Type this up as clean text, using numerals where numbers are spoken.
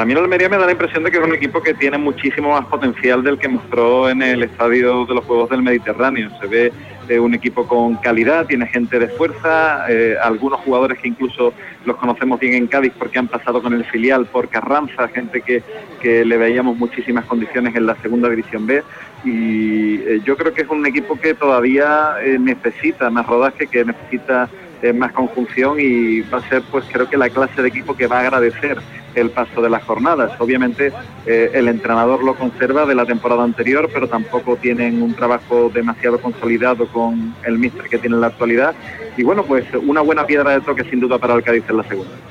a mí el Almería me da la impresión de que es un equipo que tiene muchísimo más potencial del que mostró en el estadio de los Juegos del Mediterráneo. Se ve un equipo con calidad, tiene gente de fuerza, algunos jugadores que incluso los conocemos bien en Cádiz porque han pasado con el filial por Carranza, gente que le veíamos muchísimas condiciones en la segunda división B, y yo creo que es un equipo que todavía necesita más rodaje, que necesita más conjunción, y va a ser, pues creo que la clase de equipo que va a agradecer el paso de las jornadas. Obviamente el entrenador lo conserva de la temporada anterior, pero tampoco tienen un trabajo demasiado consolidado con el míster que tiene en la actualidad, y bueno, pues una buena piedra de toque sin duda para el Cádiz en la segunda.